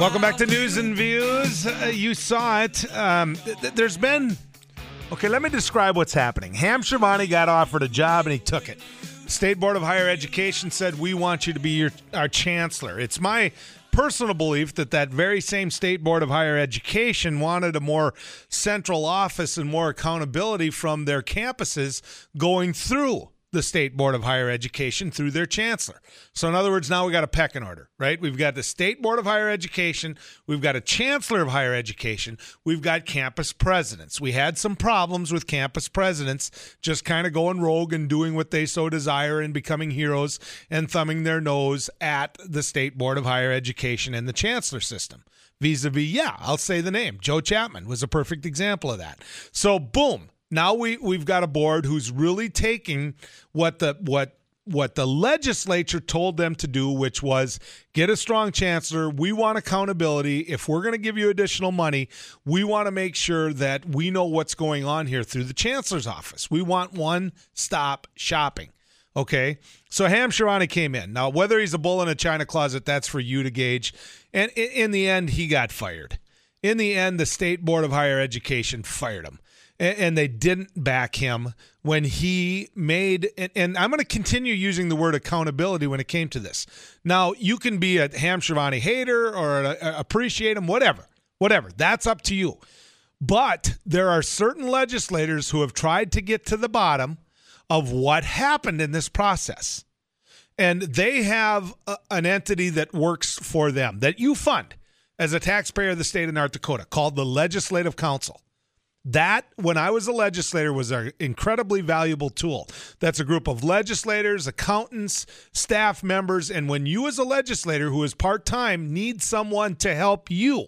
Welcome back to News and Views. You saw it. There's been... Okay, let me describe what's happening. Ham Shivani got offered a job and he took it. State Board of Higher Education said, we want you to be our chancellor. It's my personal belief that very same State Board of Higher Education wanted a more central office and more accountability from their campuses going through the State Board of Higher Education through their chancellor. So in other words, now we got a pecking order, right? We've got the State Board of Higher Education. We've got a chancellor of higher education. We've got campus presidents. We had some problems with campus presidents just kind of going rogue and doing what they so desire and becoming heroes and thumbing their nose at the State Board of Higher Education and the chancellor system. Vis-a-vis, I'll say the name. Joe Chapman was a perfect example of that. So boom. Now we've got a board who's really taking what the legislature told them to do, which was get a strong chancellor. We want accountability. If we're going to give you additional money, we want to make sure that we know what's going on here through the chancellor's office. We want one-stop shopping. Okay? So Ham Shivani came in. Now, whether he's a bull in a china closet, that's for you to gauge. And in the end, he got fired. In the end, the State Board of Higher Education fired him. And they didn't back him when he made, and I'm going to continue using the word accountability when it came to this. Now, you can be a Ham Shivani hater or appreciate him, whatever. That's up to you. But there are certain legislators who have tried to get to the bottom of what happened in this process. And they have an entity that works for them, that you fund as a taxpayer of the state of North Dakota, called the Legislative Council. That, when I was a legislator, was an incredibly valuable tool. That's a group of legislators, accountants, staff members, and when you as a legislator who is part-time need someone to help you,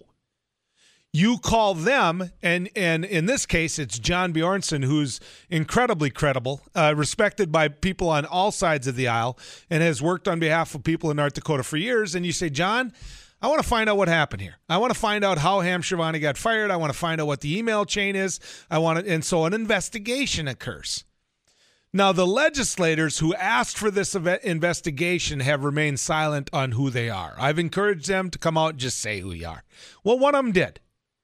you call them, and in this case, it's John Bjornson, who's incredibly credible, respected by people on all sides of the aisle, and has worked on behalf of people in North Dakota for years, and you say, John, I want to find out what happened here. I want to find out how Ham Shivani got fired. I want to find out what the email chain is. And so an investigation occurs. Now, the legislators who asked for this investigation have remained silent on who they are. I've encouraged them to come out and just say who you are. Well, one of them did.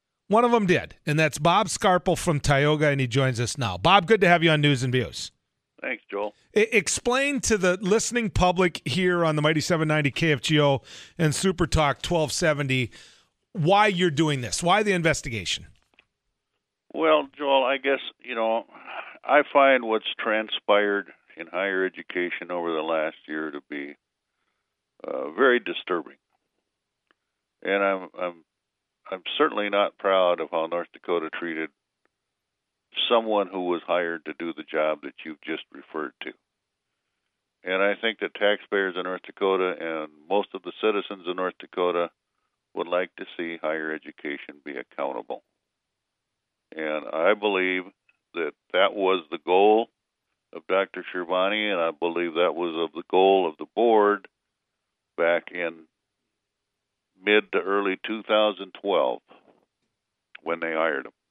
And that's Bob Scarpel from Tioga, and he joins us now. Bob, good to have you on News and Views. Thanks, Joel. Explain to the listening public here on the Mighty 790 KFGO and Super Talk 1270 why you're doing this, why the investigation. Well, Joel, I guess, I find what's transpired in higher education over the last year to be very disturbing. And I'm certainly not proud of how North Dakota treated someone who was hired to do the job that you've just referred to. And I think that taxpayers in North Dakota and most of the citizens of North Dakota would like to see higher education be accountable. And I believe that was the goal of Dr. Shivani, and I believe that was the goal of the board back in mid to early 2012 when they hired him.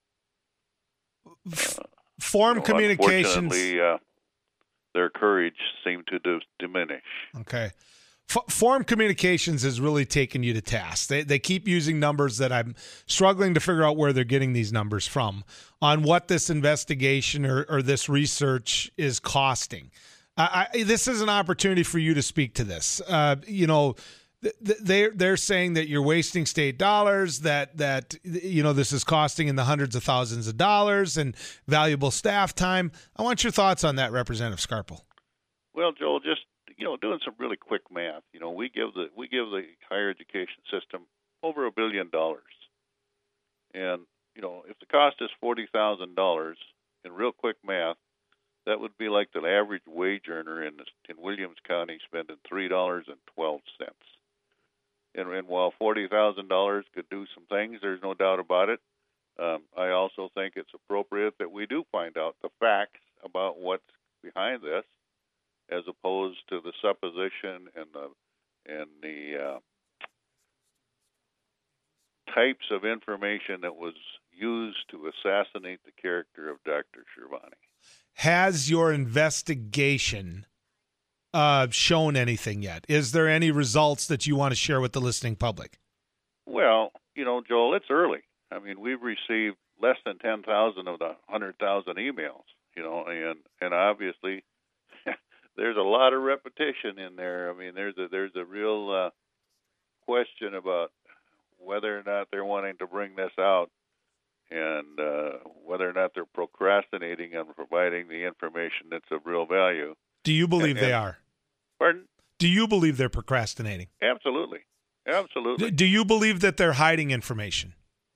Form communications. Unfortunately, their courage seemed to diminish. Okay. Form communications has really taken you to task. They keep using numbers that I'm struggling to figure out where they're getting these numbers from on what this investigation or this research is costing. This is an opportunity for you to speak to this. They're saying that you're wasting state dollars, that this is costing in the hundreds of thousands of dollars and valuable staff time. I want your thoughts on that, Representative Scarpel. Well, Joel, just doing some really quick math. We give the higher education system over $1 billion, and if the cost is $40,000 in real quick math, that would be like the average wage earner in Williams County spending $3.12. And while $40,000 could do some things, there's no doubt about it. I also think it's appropriate that we do find out the facts about what's behind this, as opposed to the supposition and the types of information that was used to assassinate the character of Dr. Shivani. Has your investigation shown anything yet? Is there any results that you want to share with the listening public? Well, Joel, it's early. I mean, we've received less than 10,000 of the 100,000 emails, and obviously there's a lot of repetition in there. I mean, there's a real question about whether or not they're wanting to bring this out, and whether or not they're procrastinating on providing the information that's of real value. Do you believe they are? Pardon? Do you believe they're procrastinating? Absolutely. Do you believe that they're hiding information?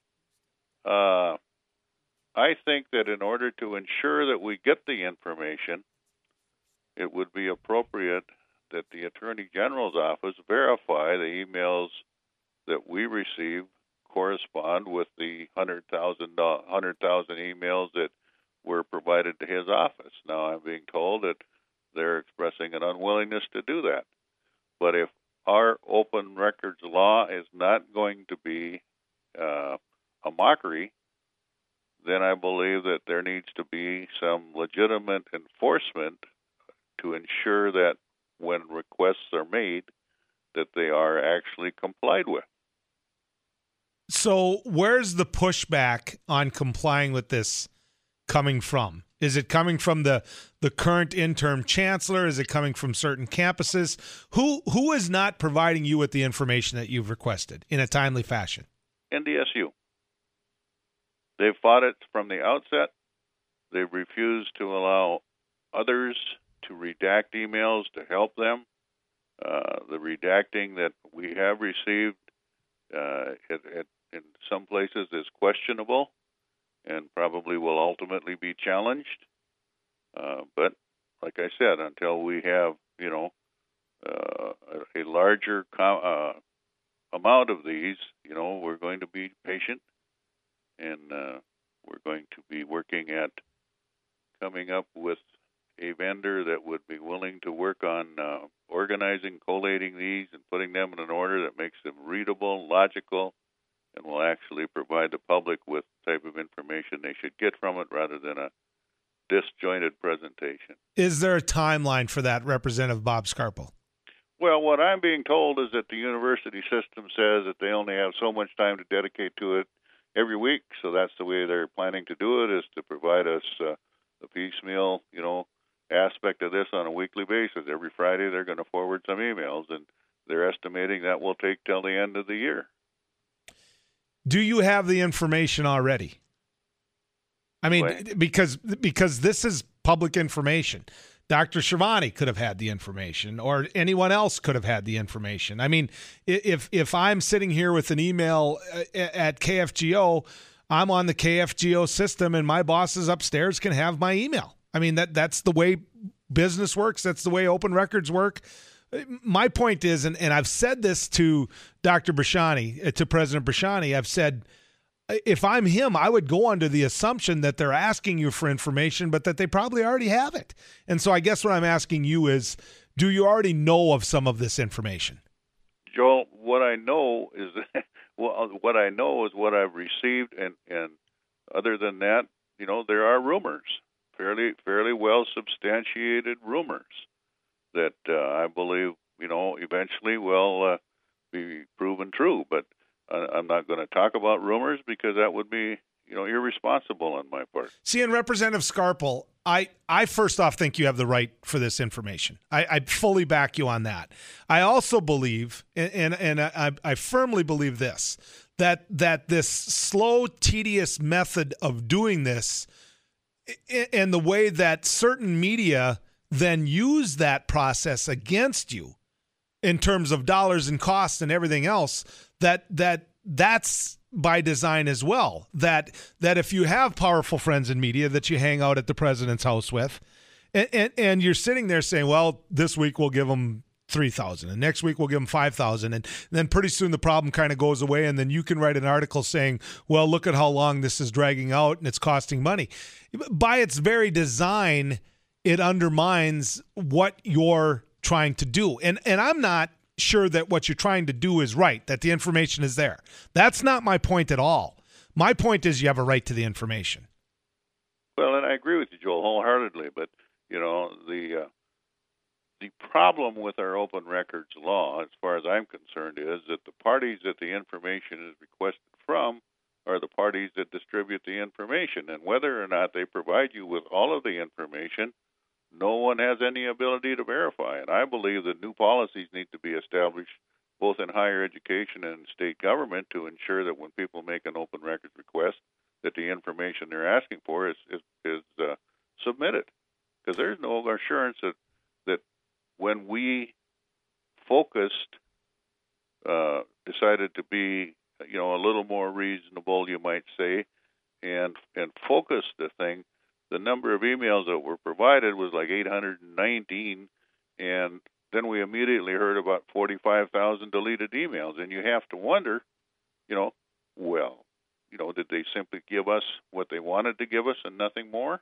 I think that in order to ensure that we get the information, it would be appropriate that the Attorney General's office verify the emails that we receive correspond with the 100,000 emails that were provided to his office. Now, I'm being told that they're expressing an unwillingness to do that. But if our open records law is not going to be a mockery, then I believe that there needs to be some legitimate enforcement to ensure that when requests are made, that they are actually complied with. So where's the pushback on complying with this coming from? Is it coming from the current interim chancellor? Is it coming from certain campuses? Who is not providing you with the information that you've requested in a timely fashion? NDSU. They've fought it from the outset. They've refused to allow others to redact emails to help them. The redacting that we have received in some places is questionable and probably will ultimately be challenged. But like I said, until we have, a larger amount of these, we're going to be patient, and we're going to be working at coming up with a vendor that would be willing to work on organizing, collating these, and putting them in an order that makes them readable, logical, and will actually provide the public with the type of information they should get from it rather than a disjointed presentation. Is there a timeline for that, Representative Bob Scarpel? Well, what I'm being told is that the university system says that they only have so much time to dedicate to it every week, so that's the way they're planning to do it, is to provide us the piecemeal, aspect of this on a weekly basis. Every Friday they're going to forward some emails, and they're estimating that will take till the end of the year. Do you have the information already? I mean, because this is public information. Dr. Schiavone could have had the information, or anyone else could have had the information. I mean, if I'm sitting here with an email at KFGO, I'm on the KFGO system, and my bosses upstairs can have my email. I mean, that's the way business works. That's the way open records work. My point is, and I've said this to Dr. Brashani, to President Brashani, I've said, if I'm him, I would go under the assumption that they're asking you for information, but that they probably already have it. And so I guess what I'm asking you is, do you already know of some of this information? Joel, what I know is what I've received, and other than that, there are rumors, fairly well substantiated rumors that I believe eventually will be proven true. But I'm not going to talk about rumors because that would be irresponsible on my part. See, and Representative Scarpel, I first off think you have the right for this information. I fully back you on that. I also believe, and I firmly believe this, that this slow, tedious method of doing this, and the way that certain media then use that process against you in terms of dollars and costs and everything else, that's by design as well. That if you have powerful friends in media that you hang out at the president's house with, and you're sitting there saying, well, this week we'll give them 3,000, and next week we'll give them 5,000, and then pretty soon the problem kind of goes away, and then you can write an article saying, well, look at how long this is dragging out and it's costing money. By its very design, it undermines what you're trying to do. And I'm not sure that what you're trying to do is right, that the information is there. That's not my point at all. My point is you have a right to the information. Well, and I agree with you, Joel, wholeheartedly. But, the The problem with our open records law, as far as I'm concerned, is that the parties that the information is requested from are the parties that distribute the information. And whether or not they provide you with all of the information, no one has any ability to verify. And I believe that new policies need to be established both in higher education and state government to ensure that when people make an open records request, that the information they're asking for is submitted. Because there's no assurance that when we decided to be, a little more reasonable, you might say, and focus the thing, the number of emails that were provided was like 819, and then we immediately heard about 45,000 deleted emails, and you have to wonder, did they simply give us what they wanted to give us and nothing more?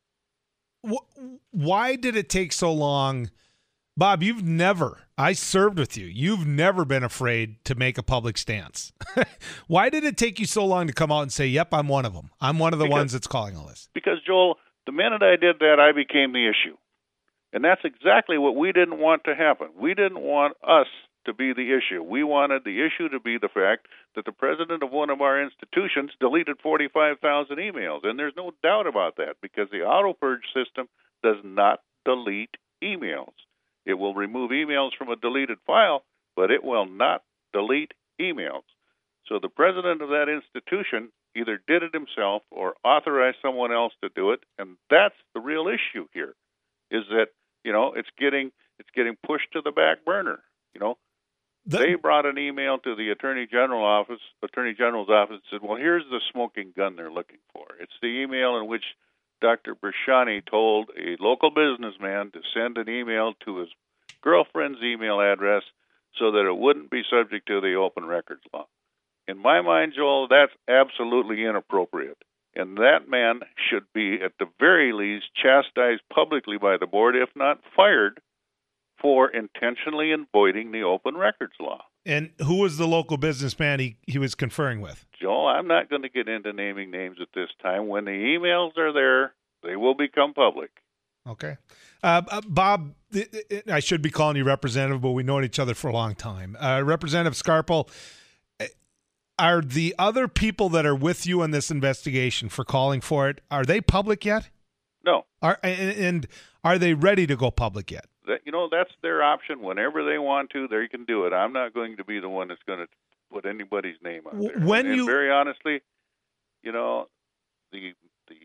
Why did it take so long? Bob, I served with you. You've never been afraid to make a public stance. Why did it take you so long to come out and say, yep, I'm one of them. I'm one of the ones that's calling all this? Because, Joel, the minute I did that, I became the issue. And that's exactly what we didn't want to happen. We didn't want us to be the issue. We wanted the issue to be the fact that the president of one of our institutions deleted 45,000 emails. And there's no doubt about that because the auto purge system does not delete emails. It will remove emails from a deleted file, but it will not delete emails. So the president of that institution either did it himself or authorized someone else to do it, and that's the real issue here, is that, it's getting pushed to the back burner. They brought an email to the Attorney General's office and said, well, here's the smoking gun they're looking for. It's the email in which Dr. Brashani told a local businessman to send an email to his girlfriend's email address so that it wouldn't be subject to the open records law. In my mind, Joel, that's absolutely inappropriate. And that man should be, at the very least, chastised publicly by the board, if not fired, for intentionally avoiding the open records law. And who was the local businessman he was conferring with? Joel, I'm not going to get into naming names at this time. When the emails are there, they will become public. Okay. Bob, I should be calling you Representative, but we've known each other for a long time. Representative Scarpel, are the other people that are with you in this investigation for calling for it, are they public yet? No. And are they ready to go public yet? That's their option. Whenever they want to, they can do it. I'm not going to be the one that's going to put anybody's name out there. And very honestly, the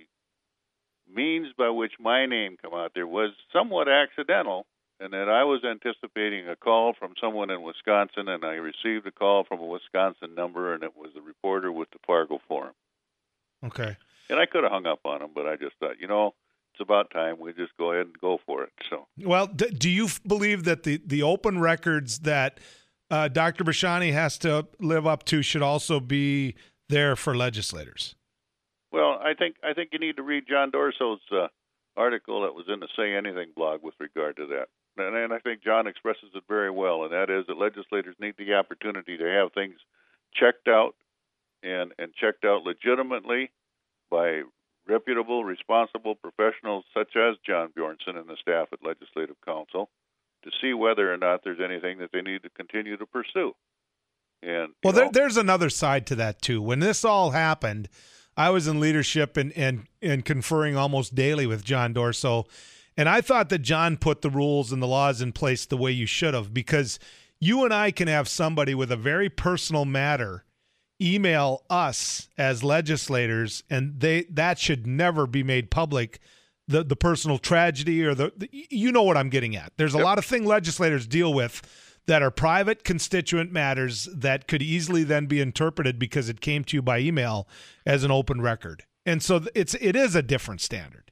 means by which my name come out there was somewhat accidental, and that I was anticipating a call from someone in Wisconsin, and I received a call from a Wisconsin number, and it was a reporter with the Fargo Forum. Okay. And I could have hung up on him, but I just thought, it's about time we just go ahead and go for it. So, well, do you believe that the open records that Dr. Brashani has to live up to should also be there for legislators? Well, I think you need to read John Dorso's article that was in the Say Anything blog with regard to that. And I think John expresses it very well, and that is that legislators need the opportunity to have things checked out and checked out legitimately by reputable, responsible professionals such as John Bjornson and the staff at Legislative Council to see whether or not there's anything that they need to continue to pursue. And there's another side to that too. When this all happened, I was in leadership and conferring almost daily with John Dorso, and I thought that John put the rules and the laws in place the way you should have, because you and I can have somebody with a very personal matter email us as legislators, and that should never be made public. The personal tragedy or you know what I'm getting at. There's a lot of things legislators deal with that are private constituent matters that could easily then be interpreted because it came to you by email as an open record. And so it is a different standard.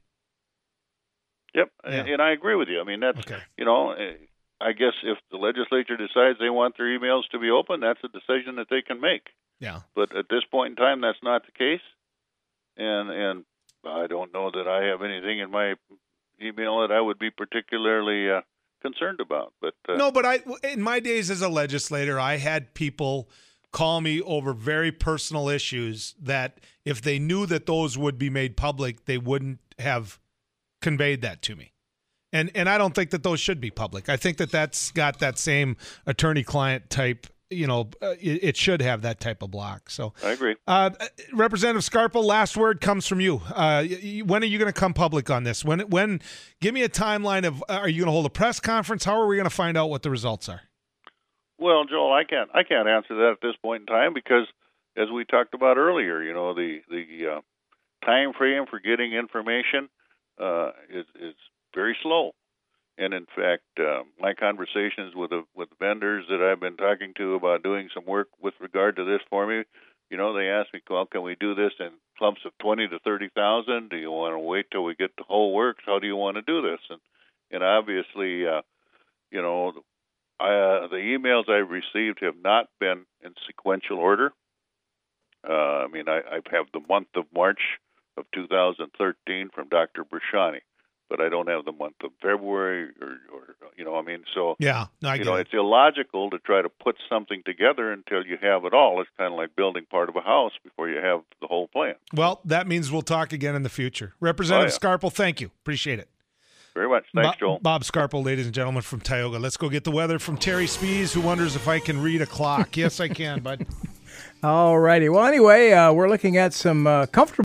Yep. Yeah. And I agree with you. I mean, that's, okay. I guess if the legislature decides they want their emails to be open, that's a decision that they can make. Yeah. But at this point in time, that's not the case. And I don't know that I have anything in my email that I would be particularly concerned about. But in my days as a legislator, I had people call me over very personal issues that if they knew that those would be made public, they wouldn't have conveyed that to me. And I don't think that those should be public. I think that that's got that same attorney-client type. It should have that type of block. So I agree. Representative Scarpel, last word comes from you. When are you going to come public on this? When? Give me a timeline of. Are you going to hold a press conference? How are we going to find out what the results are? Well, Joel, I can't answer that at this point in time because, as we talked about earlier, the time frame for getting information is very slow. And in fact, my conversations with vendors that I've been talking to about doing some work with regard to this for me, they ask me, well, can we do this in clumps of 20 to 30,000? Do you want to wait till we get the whole works? How do you want to do this? And obviously, the emails I've received have not been in sequential order. I have the month of March of 2013 from Dr. Brashani, but I don't have the month of February so yeah, I get it. It's illogical to try to put something together until you have it all. It's kind of like building part of a house before you have the whole plan. Well, that means we'll talk again in the future. Representative Scarpel, thank you. Appreciate it. Very much. Thanks, Joel. Bob Scarpel, ladies and gentlemen, from Tioga. Let's go get the weather from Terry Spees, who wonders if I can read a clock. Yes, I can, bud. All righty. Well, anyway, we're looking at some comfortable